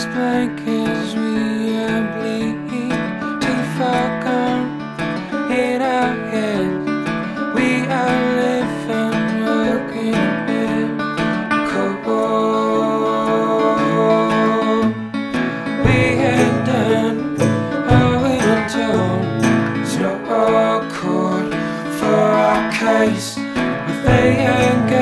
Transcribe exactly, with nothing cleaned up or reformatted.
as blank as we are bleeding, too far gone in our heads. We are living, working in cold. We had done all we were told, so awkward for our case, but they had got